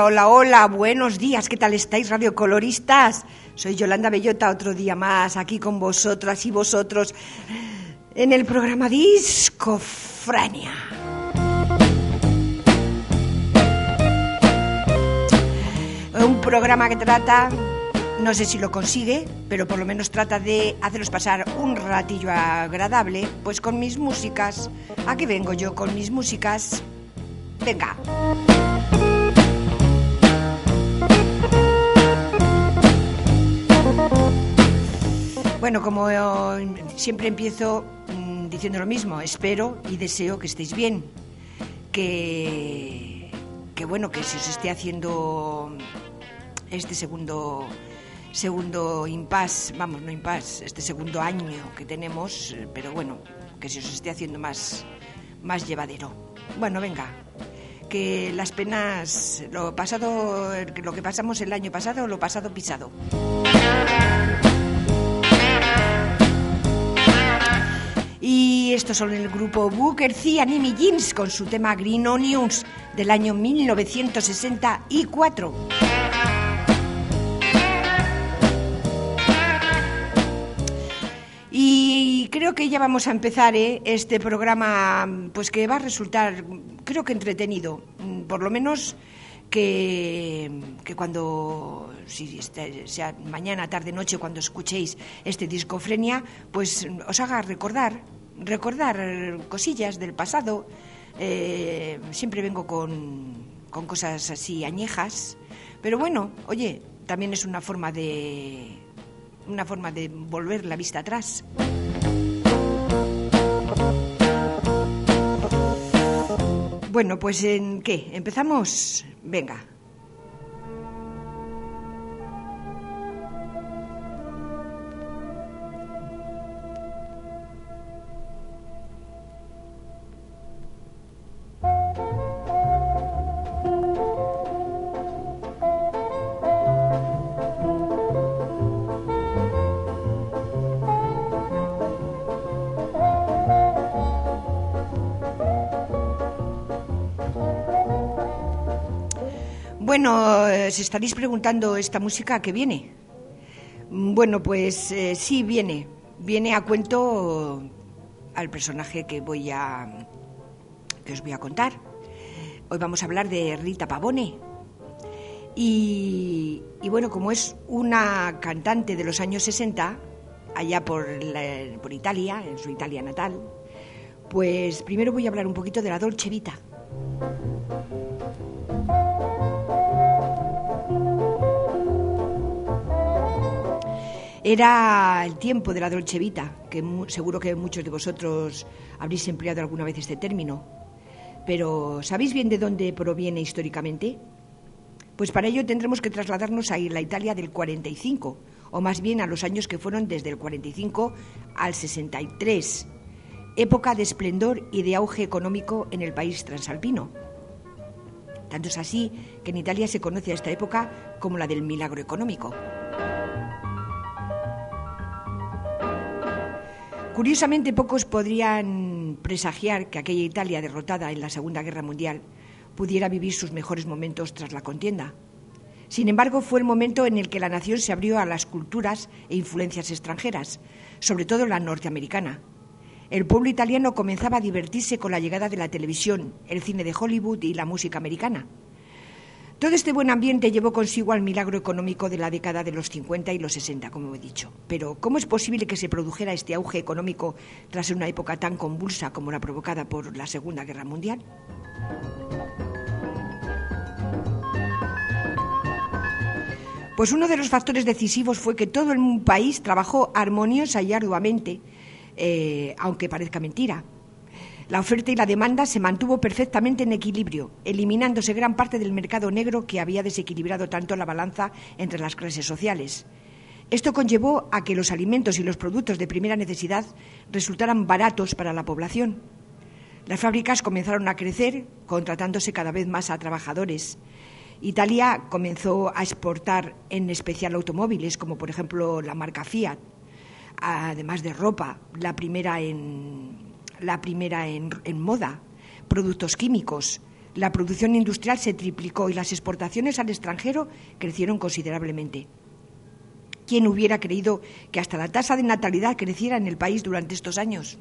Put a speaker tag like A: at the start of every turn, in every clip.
A: hola, hola, buenos días, ¿qué tal estáis, radiocoloristas? Soy Yolanda Bellota, otro día más aquí con vosotras y vosotros en el programa Discofrenia. Un programa que trata, no sé si lo consigue, pero por lo menos trata de haceros pasar un ratillo agradable, pues con mis músicas. Aquí vengo yo con mis músicas. Venga. Bueno, como siempre empiezo diciendo lo mismo, espero y deseo que estéis bien, que bueno, que se os esté haciendo este segundo impasse, vamos, no impasse, este segundo año que tenemos, pero bueno, que se os esté haciendo más llevadero. Bueno, venga, que las penas, lo que pasamos el año pasado, lo pasado pisado. Y estos son el grupo Booker T. and Amy Jeans con su tema Green Onions del año 1964. Y creo que ya vamos a empezar este programa, pues que va a resultar, creo que entretenido, por lo menos que cuando, si sea mañana, tarde, noche, cuando escuchéis este Discofrenia, pues os haga recordar cosillas del pasado. Siempre vengo con cosas así añejas, pero bueno, oye, también es una forma de volver la vista atrás. Bueno, pues ¿en qué? ¿Empezamos? Venga. Bueno, se estaréis preguntando, ¿esta música a qué viene? Bueno, pues sí, viene a cuento al personaje que os voy a contar. Hoy vamos a hablar de Rita Pavone. Y bueno, como es una cantante de los años 60, allá por Italia, en su Italia natal, pues primero voy a hablar un poquito de la Dolce Vita. Era el tiempo de la Dolce Vita, que seguro que muchos de vosotros habréis empleado alguna vez este término. Pero ¿sabéis bien de dónde proviene históricamente? Pues para ello tendremos que trasladarnos a la Italia del 45, o más bien a los años que fueron desde el 45 al 63, época de esplendor y de auge económico en el país transalpino. Tanto es así que en Italia se conoce a esta época como la del milagro económico. Curiosamente, pocos podrían presagiar que aquella Italia derrotada en la Segunda Guerra Mundial pudiera vivir sus mejores momentos tras la contienda. Sin embargo, fue el momento en el que la nación se abrió a las culturas e influencias extranjeras, sobre todo la norteamericana. El pueblo italiano comenzaba a divertirse con la llegada de la televisión, el cine de Hollywood y la música americana. Todo este buen ambiente llevó consigo al milagro económico de la década de los 50 y los 60, como he dicho. Pero, ¿cómo es posible que se produjera este auge económico tras una época tan convulsa como la provocada por la Segunda Guerra Mundial? Pues uno de los factores decisivos fue que todo el país trabajó armoniosa y arduamente, aunque parezca mentira. La oferta y la demanda se mantuvo perfectamente en equilibrio, eliminándose gran parte del mercado negro que había desequilibrado tanto la balanza entre las clases sociales. Esto conllevó a que los alimentos y los productos de primera necesidad resultaran baratos para la población. Las fábricas comenzaron a crecer, contratándose cada vez más a trabajadores. Italia comenzó a exportar en especial automóviles, como por ejemplo la marca Fiat, además de ropa, la primera en moda, productos químicos, La producción industrial se triplicó y las exportaciones al extranjero crecieron considerablemente. ¿Quién hubiera creído que hasta la tasa de natalidad creciera en el país durante estos años?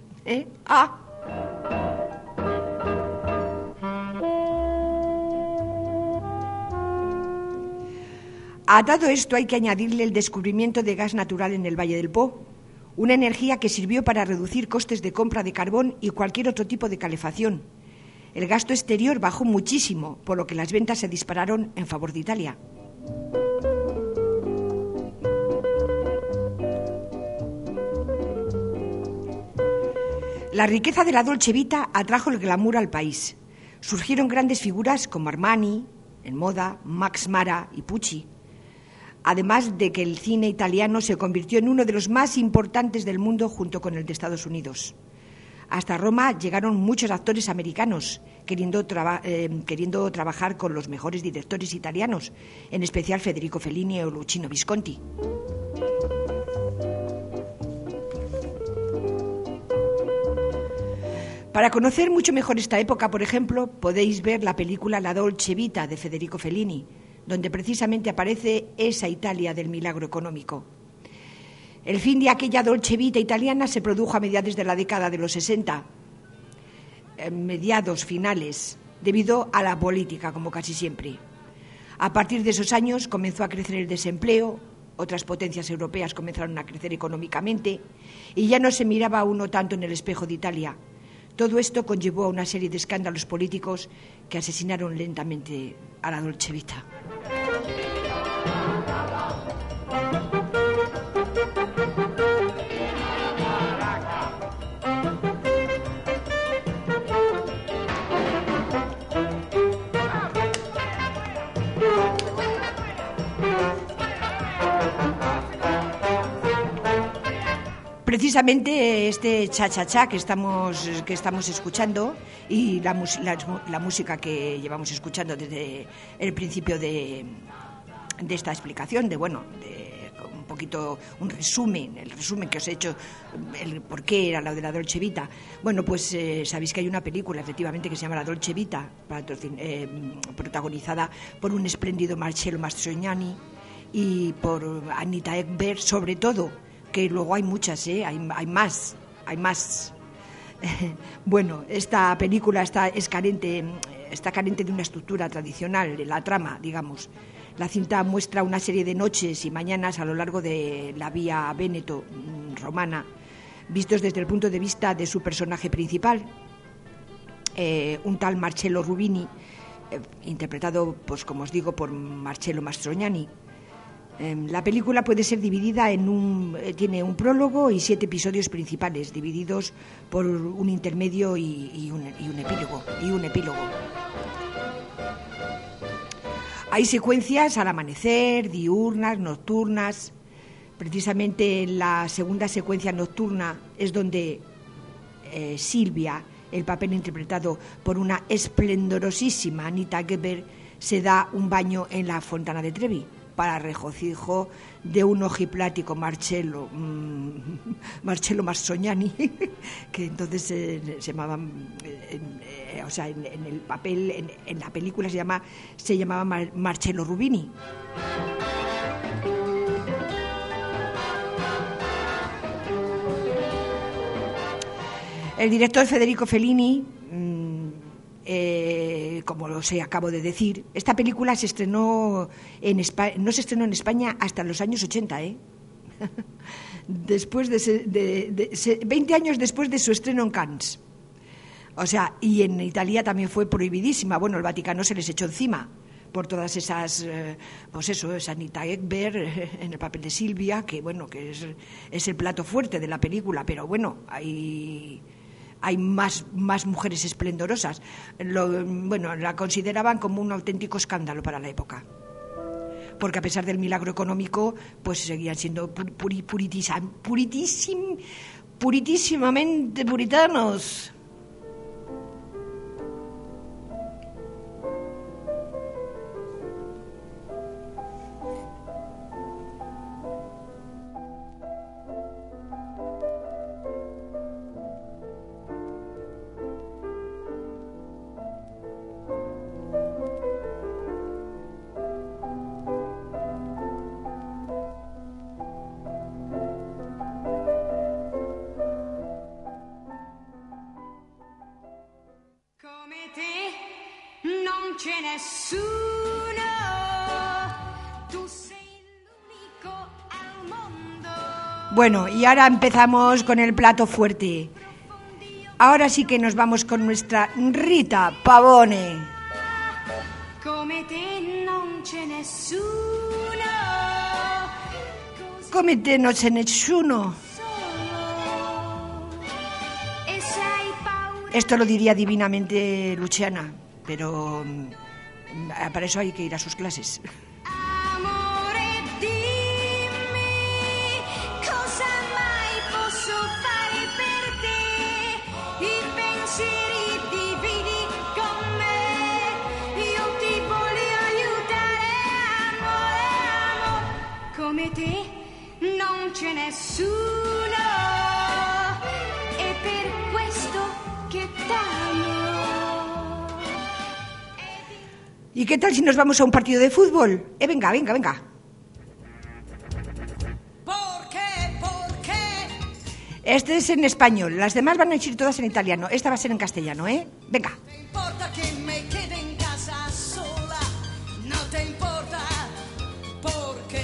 A: A todo esto hay que añadirle el descubrimiento de gas natural en el Valle del Po, una energía que sirvió para reducir costes de compra de carbón y cualquier otro tipo de calefacción. El gasto exterior bajó muchísimo, por lo que las ventas se dispararon en favor de Italia. La riqueza de la Dolce Vita atrajo el glamour al país. Surgieron grandes figuras como Armani, en moda, Max Mara y Pucci. Además de que el cine italiano se convirtió en uno de los más importantes del mundo junto con el de Estados Unidos. Hasta Roma llegaron muchos actores americanos queriendo trabajar con los mejores directores italianos, en especial Federico Fellini o Luchino Visconti. Para conocer mucho mejor esta época, por ejemplo, podéis ver la película La Dolce Vita de Federico Fellini, donde precisamente aparece esa Italia del milagro económico. El fin de aquella Dolce Vita italiana se produjo a mediados de la década de los 60, mediados finales, debido a la política, como casi siempre. A partir de esos años comenzó a crecer el desempleo, otras potencias europeas comenzaron a crecer económicamente y ya no se miraba uno tanto en el espejo de Italia. Todo esto conllevó a una serie de escándalos políticos que asesinaron lentamente a la Dolce Vita. Precisamente este cha-cha-cha que estamos escuchando y la música que llevamos escuchando desde el principio de esta explicación, un poquito el resumen que os he hecho, el por qué era lo de la Dolce Vita. Bueno, pues sabéis que hay una película efectivamente que se llama La Dolce Vita, protagonizada por un espléndido Marcello Mastroianni y por Anita Ekberg, sobre todo, que luego hay muchas, hay más. Bueno, esta película está carente de una estructura tradicional, de la trama, digamos. La cinta muestra una serie de noches y mañanas a lo largo de la vía Véneto romana, vistos desde el punto de vista de su personaje principal, un tal Marcello Rubini, interpretado, pues como os digo, por Marcello Mastroianni. La película puede ser dividida tiene un prólogo y 7 episodios principales, divididos por un intermedio y un epílogo. Hay secuencias al amanecer, diurnas, nocturnas. Precisamente en la segunda secuencia nocturna es donde Silvia, el papel interpretado por una esplendorosísima Anita Ekberg, se da un baño en la Fontana de Trevi, para regocijo de un ojiplático Marcello Mastroianni, que entonces se llamaba, en el papel, en la película se llamaba Marcello Rubini. El director Federico Fellini, como os acabo de decir, esta película no se estrenó en España hasta los años 80, después 20 años después de su estreno en Cannes. O sea, y en Italia también fue prohibidísima. Bueno, el Vaticano se les echó encima por todas esas, es Anita Ekberg en el papel de Silvia, que es el plato fuerte de la película, pero bueno, hay más mujeres esplendorosas. La consideraban como un auténtico escándalo para la época, porque a pesar del milagro económico, pues seguían siendo puritísimamente puritanos. nessuno, tu sei l'unico al mondo. Bueno, y ahora empezamos con el plato fuerte. Ahora sí que nos vamos con nuestra Rita Pavone. Come te non c'è nessuno. Come te non c'è nessuno. Esto lo diría divinamente Luciana, pero para eso hay que ir a sus clases. Come te non c'è nessuno, e per questo che t'amo. ¿Y qué tal si nos vamos a un partido de fútbol? Venga. ¿Por qué? Este es en español, las demás van a ir todas en italiano, esta va a ser en castellano, ¿eh? Venga. ¿Te importa que me quede en casa sola? No te importa. ¿Por qué?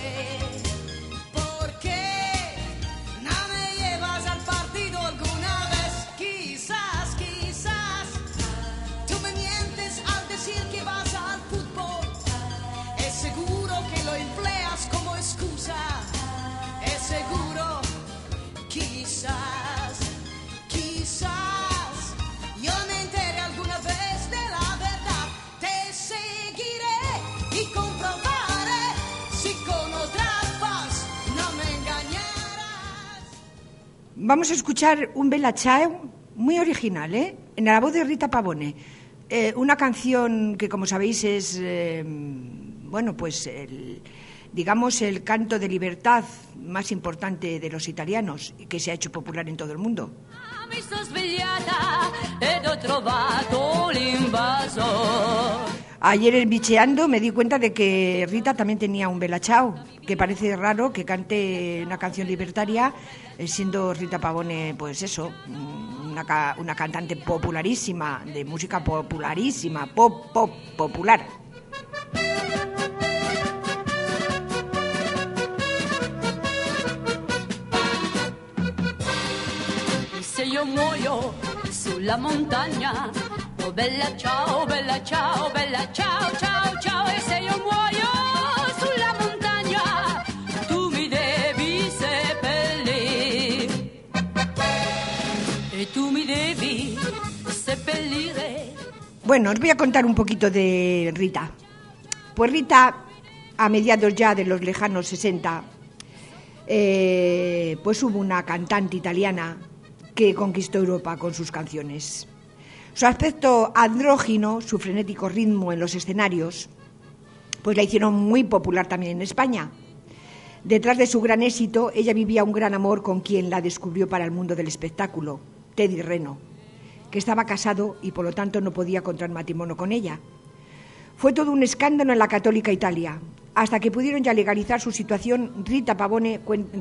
A: Vamos a escuchar un Bella Ciao muy original, en la voz de Rita Pavone. Una canción que, como sabéis, es, pues digamos, el canto de libertad más importante de los italianos y que se ha hecho popular en todo el mundo. Mi sono svegliata ed ho trovato l'invasor. Ayer en Bicheando me di cuenta de que Rita también tenía un Bella Ciao, que parece raro que cante una canción libertaria siendo Rita Pavone, pues eso, una cantante popularísima, de música popularísima, popular.
B: E se io muoio sulla montagna, oh bella ciao, bella ciao, bella ciao, ciao, ciao. E se io muoio sulla montagna, tu mi devi seppellire. E tu mi devi seppellire.
A: Bueno, os voy a contar un poquito de Rita. Pues Rita, a mediados ya de los lejanos 60, pues hubo una cantante italiana que conquistó Europa con sus canciones. Su aspecto andrógino, su frenético ritmo en los escenarios, pues la hicieron muy popular también en España. Detrás de su gran éxito, ella vivía un gran amor con quien la descubrió para el mundo del espectáculo, Teddy Reno, que estaba casado y por lo tanto no podía contraer matrimonio con ella. Fue todo un escándalo en la católica Italia, hasta que pudieron ya legalizar su situación. Rita Pavone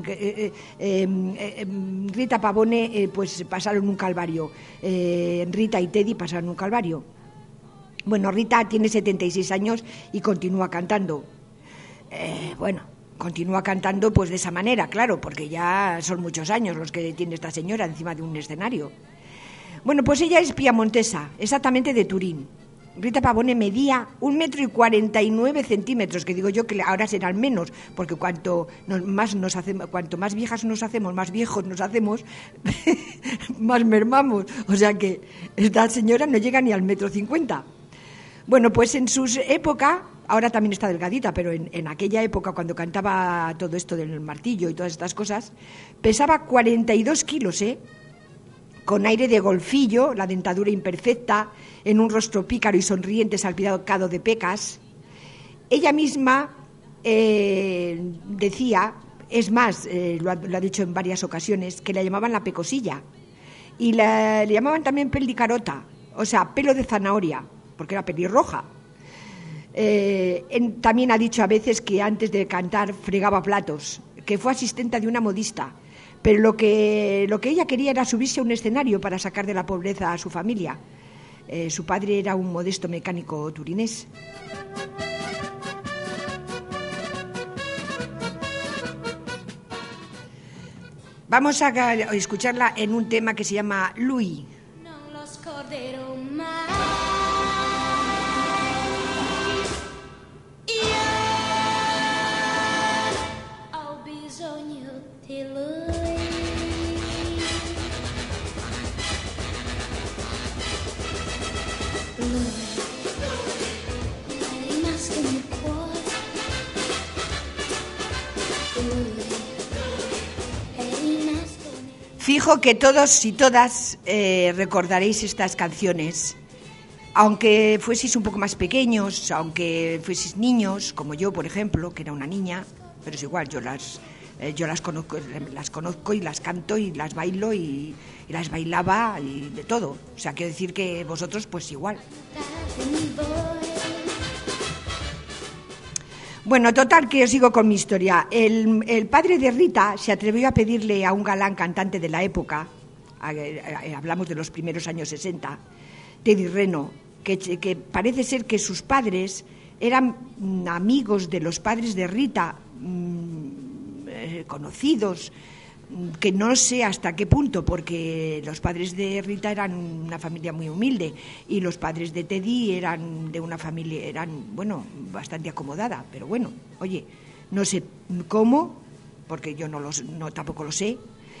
A: pues pasaron un calvario. Rita y Teddy pasaron un calvario. Bueno, Rita tiene 76 años y continúa cantando. Continúa cantando pues de esa manera, claro, porque ya son muchos años los que tiene esta señora encima de un escenario. Bueno, pues ella es piamontesa, exactamente de Turín. Rita Pavone medía 1,49 m, que digo yo que ahora serán menos, porque cuanto más viejas nos hacemos, más viejos nos hacemos, más mermamos. O sea que esta señora no llega ni al 1,50 m. Bueno, pues en su época, ahora también está delgadita, pero en aquella época, cuando cantaba todo esto del martillo y todas estas cosas, pesaba 42 kilos, con aire de golfillo, la dentadura imperfecta, en un rostro pícaro y sonriente salpicado de pecas. Ella misma decía, es más, lo ha dicho en varias ocasiones, que la llamaban la pecosilla. Y le llamaban también pellicarota, o sea, pelo de zanahoria, porque era pelirroja. También ha dicho a veces que antes de cantar fregaba platos, que fue asistenta de una modista, pero lo que ella quería era subirse a un escenario para sacar de la pobreza a su familia. Su padre era un modesto mecánico turinés. Vamos a escucharla en un tema que se llama Lui.
C: Non lo scorderò mai. Io ho bisogno di lui. Lui è rimasto nel cuore. Lui è rimasto nel
A: Fijo que todos y todas recordaréis estas canciones, aunque fueseis un poco más pequeños, aunque fueseis niños, como yo, por ejemplo, que era una niña, pero es igual, yo las conozco y las canto y las bailo y las bailaba y de todo. O sea, quiero decir que vosotros pues igual.
C: mi voi.
A: Bueno, total, que os sigo con mi historia. El padre de Rita se atrevió a pedirle a un galán cantante de la época, hablamos de los primeros años 60, Teddy Reno, que parece ser que sus padres eran amigos de los padres de Rita, conocidos, que no sé hasta qué punto, porque los padres de Rita eran una familia muy humilde y los padres de Teddy eran de una familia, bueno, bastante acomodada, pero bueno, oye, no sé cómo, porque yo tampoco lo sé.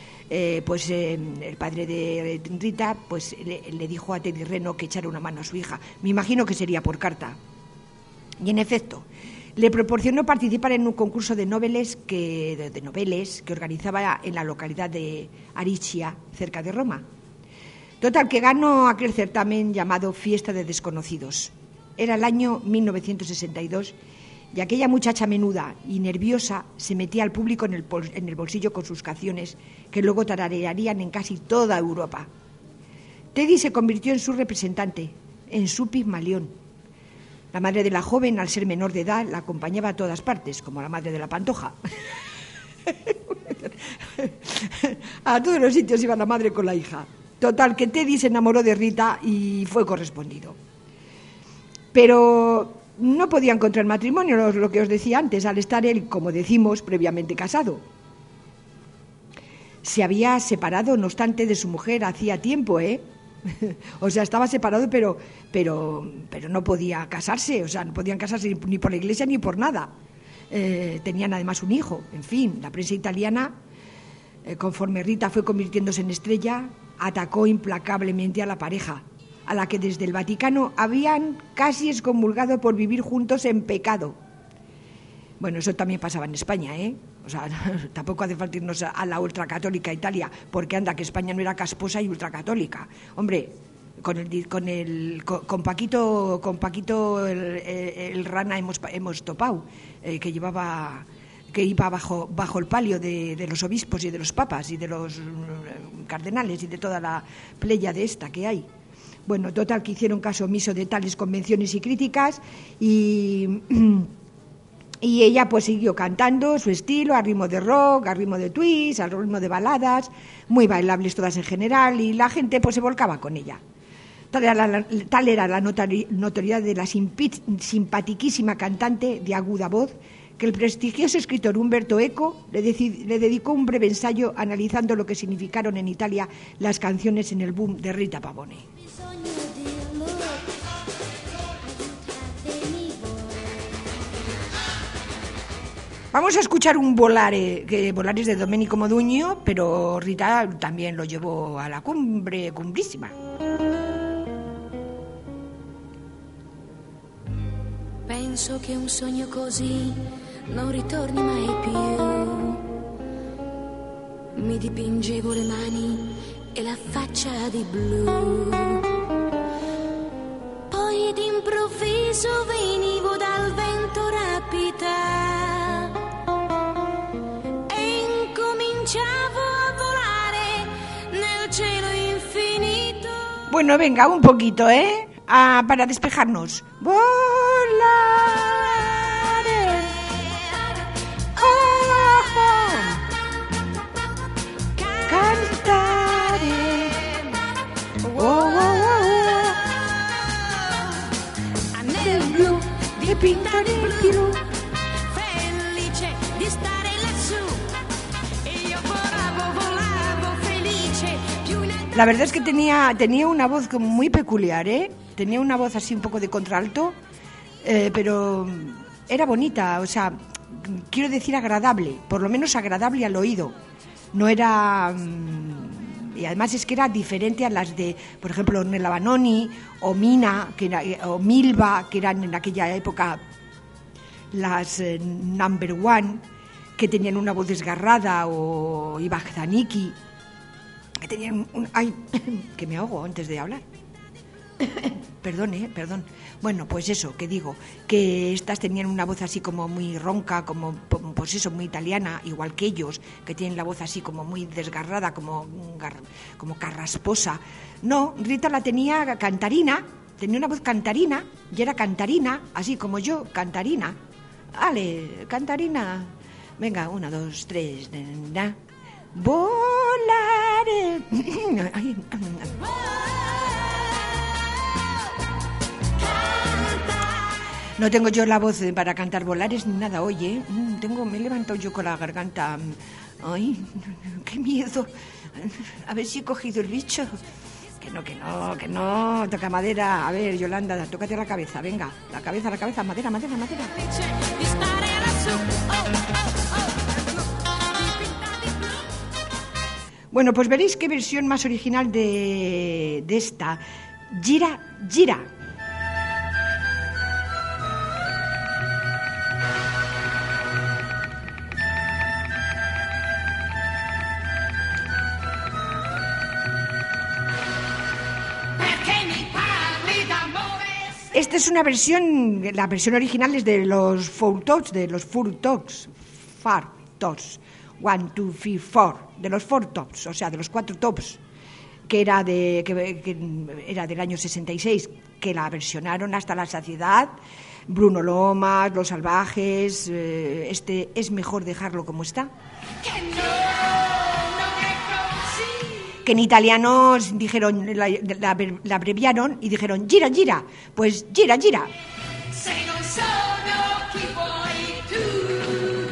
A: El padre de Rita pues le dijo a Teddy Reno que echara una mano a su hija. Me imagino que sería por carta. Y en efecto, le proporcionó participar en un concurso de noveles que organizaba en la localidad de Aricia, cerca de Roma. Total, que ganó aquel certamen llamado Fiesta de Desconocidos. Era el año 1962 y aquella muchacha menuda y nerviosa se metía al público en el bolsillo con sus canciones que luego tararearían en casi toda Europa. Teddy se convirtió en su representante, en su Pigmalión. La madre de la joven, al ser menor de edad, la acompañaba a todas partes, como la madre de la Pantoja. A todos los sitios iba la madre con la hija. Total, que Teddy se enamoró de Rita y fue correspondido. Pero no podían contraer matrimonio, lo que os decía antes, al estar él, como decimos, previamente casado. Se había separado, no obstante, de su mujer hacía tiempo, O sea, estaba separado, pero no podía casarse, o sea, no podían casarse ni por la iglesia ni por nada. Tenían además un hijo. En fin, la prensa italiana, conforme Rita fue convirtiéndose en estrella, atacó implacablemente a la pareja, a la que desde el Vaticano habían casi excomulgado por vivir juntos en pecado. Bueno, eso también pasaba en España, O sea, tampoco hace falta irnos a la ultracatólica Italia, porque anda que España no era casposa y ultracatólica. Hombre, con Paquito el rana hemos topado, que iba bajo el palio de los obispos y de los papas y de los cardenales y de toda la pléyade esta que hay. Bueno, total, que hicieron caso omiso de tales convenciones y críticas y ella pues siguió cantando su estilo a ritmo de rock, a ritmo de twist, a ritmo de baladas, muy bailables todas en general, y la gente pues se volcaba con ella. Tal era la notoriedad de la simpatiquísima cantante de aguda voz que el prestigioso escritor Umberto Eco le dedicó un breve ensayo analizando lo que significaron en Italia las canciones en el boom de Rita Pavone. Vamos a escuchar un volare, que volare es de Domenico Modugno, pero Rita también lo llevó a la cumbrísima.
C: Penso che un sogno così non ritorni mai più. Mi dipingevo le mani e la faccia di blu. Poi d'improvviso venivo dal vento rapita.
A: Bueno, venga, un poquito, para despejarnos. Volare, cantare, dipinto nel
C: felice di stare lassù. E io volavo felice.
A: La verdad es que tenía una voz como muy peculiar, ¿eh? Tenía una voz así un poco de contralto, pero era bonita, o sea, quiero decir agradable, por lo menos agradable al oído. No era... y además es que era diferente a las de, por ejemplo, Ornella Vanoni o Mina, o Milva, que eran en aquella época las number one, que tenían una voz desgarrada, o Iva Zanicki, que tenían ay, que me ahogo antes de hablar. Perdón. Bueno, pues eso, que digo, que estas tenían una voz así como muy ronca, como pues eso, muy italiana, igual que ellos, que tienen la voz así como muy desgarrada, como carrasposa. No, Rita la tenía cantarina, tenía una voz cantarina, y era cantarina, así como yo, cantarina. Vale, cantarina. Venga, 1, 2, 3, volaré. Ay, no tengo yo la voz para cantar volares ni nada, oye. Me he levantado yo con la garganta. Ay, qué miedo. A ver si he cogido el bicho. Que no. Toca madera. A ver, Yolanda, tócate la cabeza, venga. La cabeza, madera. Bueno, pues veréis qué versión más original de esta. Gira. Esta es una versión, la versión original es de los Four Tops, de los Four Tops, 1, 2, 3, 4, de los Four Tops, o sea, de los 4 tops, que era del año 66, que la versionaron hasta la saciedad. Bruno Lomas, Los Salvajes, es mejor dejarlo como está. Que en italiano dijeron, la abreviaron y dijeron gira, pues gira.
B: Se non sono chi vuoi tu,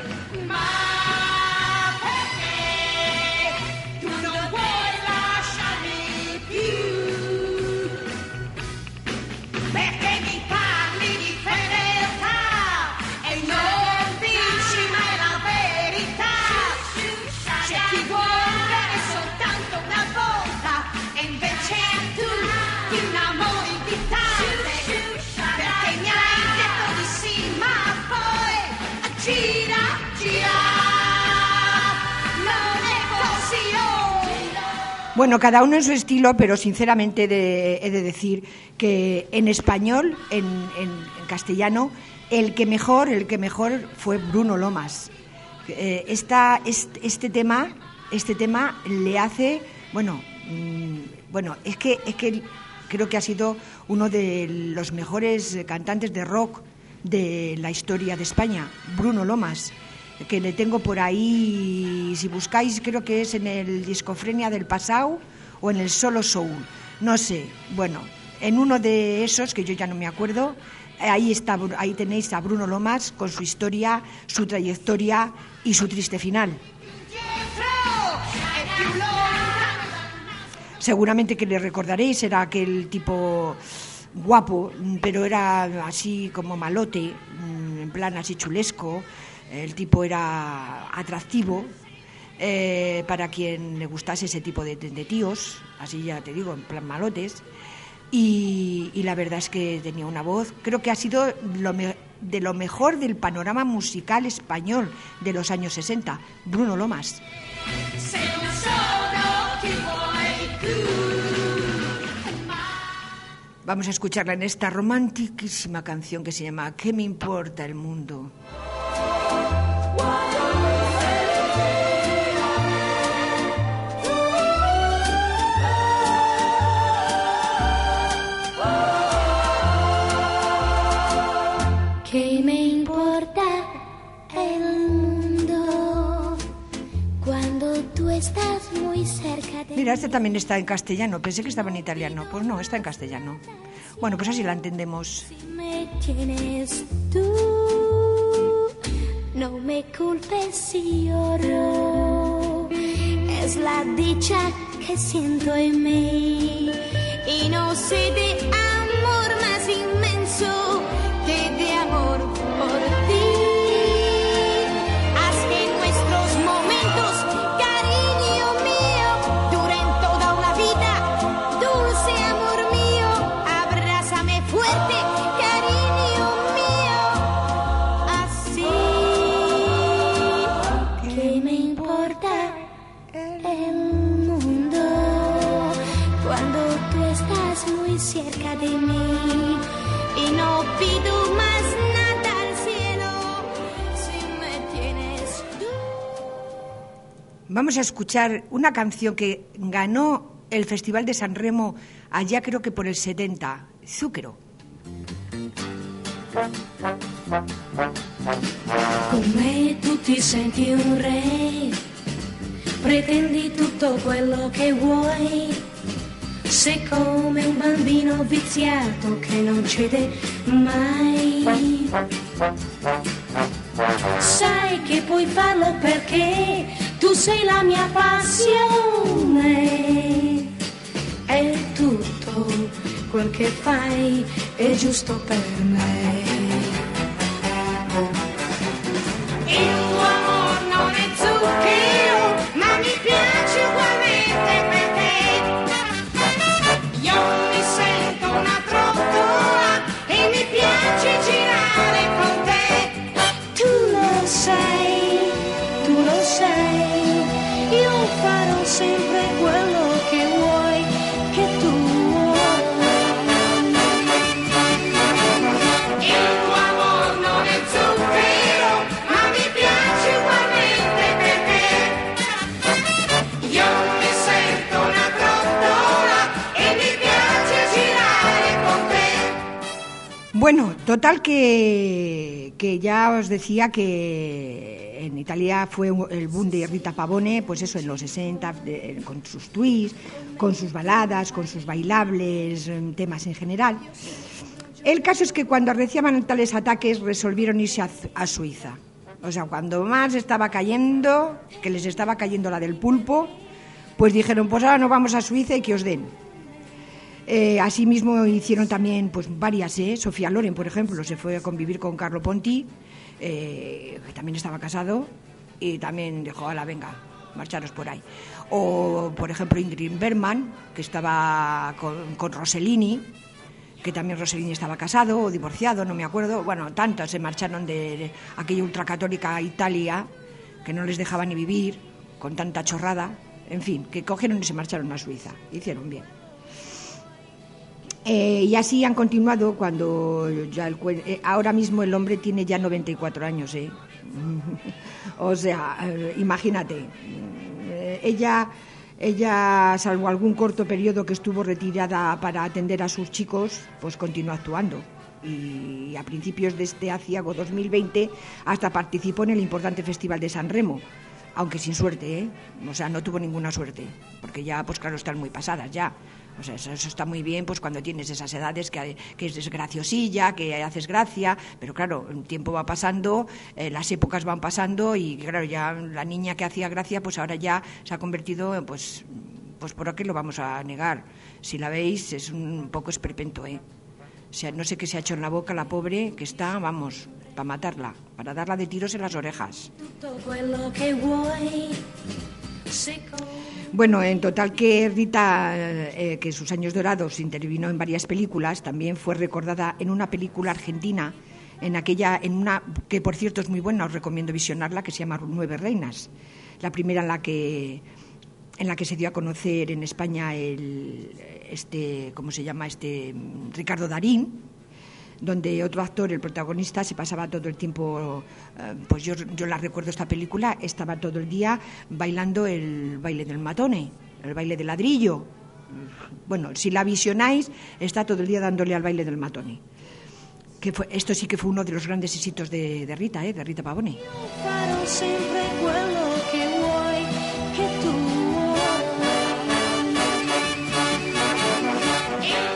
B: ma perché tu non vuoi lasciarmi più, perché mi parli di fedeltà e non dici mai la verità. C'è chi vuole soltanto una volta e invece tu ti innamori di tante, perché mi hai detto di sì, ma poi gira, non è così.
A: Bueno, cada uno en su estilo, pero sinceramente he de decir que en español, en castellano, el que mejor fue Bruno Lomas. Este tema le hace, bueno, es que creo que ha sido uno de los mejores cantantes de rock de la historia de España, Bruno Lomas, que le tengo por ahí, si buscáis, creo que es en el Discofrenia del Pasado o en el Solo Soul, no sé, bueno, en uno de esos, que yo ya no me acuerdo, ahí tenéis a Bruno Lomas con su historia, su trayectoria y su triste final. Seguramente que le recordaréis, era aquel tipo guapo, pero era así como malote, en plan así chulesco. El tipo era atractivo para quien le gustase ese tipo de tíos, así ya te digo, en plan malotes. Y la verdad es que tenía una voz, creo que ha sido de lo mejor del panorama musical español de los años 60, Bruno Lomas. Vamos a escucharla en esta romantiquísima canción que se llama ¿Qué me importa el mundo?
C: ¿Qué me importa el mundo cuando tú estás muy cerca de
A: Mira, este también está en castellano. Pensé que estaba en italiano. Pues no, está en castellano. Bueno, pues así la entendemos.
C: Si me tienes tú, no me culpes si lloro. Es la dicha que siento en mí y no sé de amor más inmenso que de amor por ti. Haz que nuestros momentos, cariño mío, duren toda una vida. Dulce amor mío, abrázame fuerte, cariño mío. Así que me importa el mundo cuando tú estás muy cerca de mí y no pido más nada al cielo si me tienes tú.
A: Vamos a escuchar una canción que ganó el Festival de San Remo allá creo que por el 70, Zucchero.
C: Con me tu ti senti un re, pretendi tutto quello che vuoi, sei come un bambino viziato che non cede mai. Sai che puoi farlo perché tu sei la mia passione e tutto quel che fai è giusto per me. Il tuo amor non è zucchero, ma mi piace ugualmente perché io mi sento una trottola e mi piace girare con te. Tu lo sai, io farò sempre quello che vuoi, che tu vuoi. Il tuo amor non è zucchero, ma mi piace ugualmente perché io mi sento una trottola e mi piace girare con te.
A: Bueno, total que ya os decía que en Italia fue el boom de Rita Pavone, pues eso, en los 60, con sus twists, con sus baladas, con sus bailables, temas en general. El caso es que cuando arreciaban tales ataques resolvieron irse a Suiza. O sea, cuando más estaba cayendo, que les estaba cayendo la del pulpo, pues dijeron, pues ahora nos vamos a Suiza y que os den. Asimismo hicieron también pues varias, Sofía Loren, por ejemplo, se fue a convivir con Carlo Ponti, que también estaba casado, y también dijo, ala, venga, marcharos por ahí. O, por ejemplo, Ingrid Bergman, que estaba con Rossellini, que también Rossellini estaba casado o divorciado, no me acuerdo. Bueno, tantas se marcharon de aquella ultracatólica Italia, que no les dejaba ni vivir, con tanta chorrada. En fin, que cogieron y se marcharon a Suiza. Hicieron bien. Y así han continuado cuando ya ahora mismo el hombre tiene ya 94 años, O sea, imagínate, ella, salvo algún corto periodo que estuvo retirada para atender a sus chicos, pues continuó actuando. Y a principios de este aciago 2020 hasta participó en el importante Festival de San Remo, aunque sin suerte, O sea, no tuvo ninguna suerte, porque ya, pues claro, están muy pasadas ya. O sea, eso está muy bien pues cuando tienes esas edades que es graciosilla, que haces gracia, pero claro, el tiempo va pasando, las épocas van pasando y claro, ya la niña que hacía gracia pues ahora ya se ha convertido en pues ¿por qué lo vamos a negar? Si la veis es un poco esperpento, O sea, no sé qué se ha hecho en la boca la pobre, que está, vamos, para matarla, para darla de tiros en las orejas. Bueno, en total que Rita, que en sus años dorados intervino en varias películas, también fue recordada en una película argentina, en una que por cierto es muy buena, os recomiendo visionarla, que se llama 9 reinas. La primera en la que se dio a conocer en España Ricardo Darín, donde otro actor, el protagonista, se pasaba todo el tiempo, pues yo la recuerdo esta película, estaba todo el día bailando el baile del matone, el baile del ladrillo. Bueno, si la visionáis, está todo el día dándole al baile del matone. Esto sí que fue uno de los grandes éxitos de Rita, de Rita Pavone.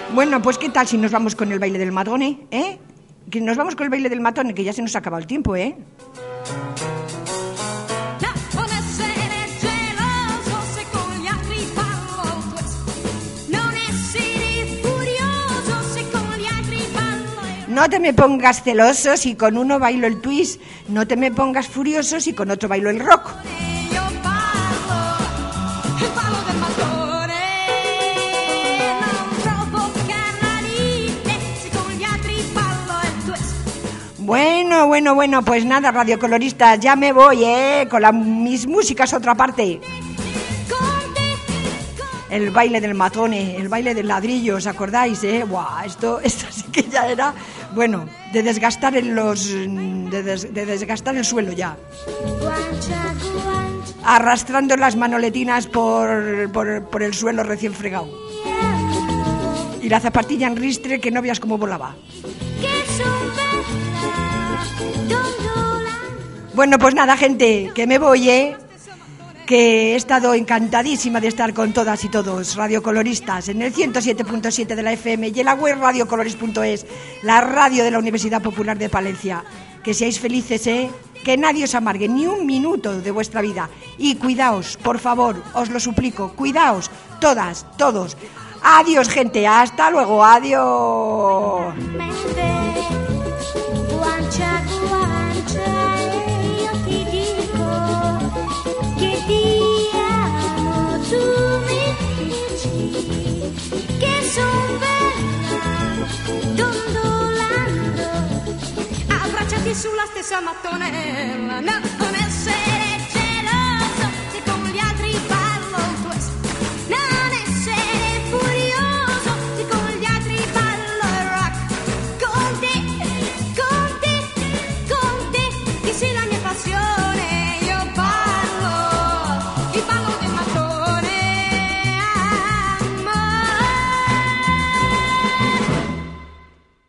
A: Bueno, pues ¿qué tal si nos vamos con el baile del matone, Que nos vamos con el baile del matone, que ya se nos ha acabado el tiempo, No te me pongas celoso si con uno bailo el twist, no te me pongas furioso si con otro bailo el rock. Bueno, pues nada, radiocoloristas, ya me voy, con mis músicas a otra parte. El baile del matone, el baile del ladrillo, ¿os acordáis, Buah, esto sí que ya era, bueno, de desgastar de desgastar el suelo ya. Arrastrando las manoletinas por el suelo recién fregado. Y la zapatilla en ristre que no veas cómo volaba. Bueno, pues nada, gente, que me voy, que he estado encantadísima de estar con todas y todos, radiocoloristas, en el 107.7 de la FM y en la web radiocolores.es, la radio de la Universidad Popular de Palencia. Que seáis felices, que nadie os amargue ni un minuto de vuestra vida. Y cuidaos, por favor, os lo suplico, cuidaos, todas, todos. Adiós, gente, hasta luego, adiós.
B: Sulla stessa mattonella, non essere